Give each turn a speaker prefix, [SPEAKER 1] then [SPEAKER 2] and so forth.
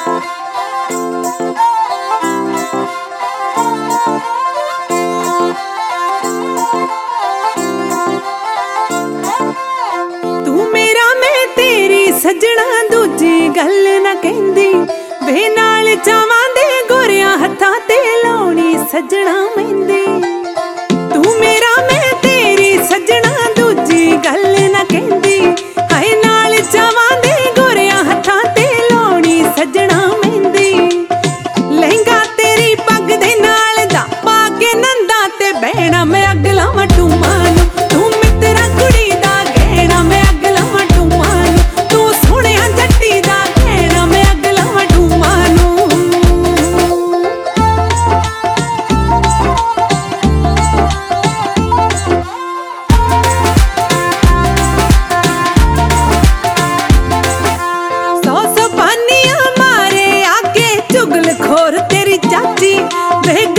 [SPEAKER 1] सजना दूजी गल ना कहंदी वे नाल चावां दे गोरियां हत्थां ते लाउणी सजना मेहंदी। तू मेरा मैं तेरी सजना दूजी गल ना कहंदी हाय नाल चावां दे गोरियां हत्थां ते लाउणी सजना मेहंदी। लहंगा तेरी पग दे नाल दा पा के नंदा ते बहना मैं अग लावां टूमां नूं। तू मित्तरा कुड़ी दा गहना मैं अग लावां टूमां नूं। चुगल खोर तेरी चाची वे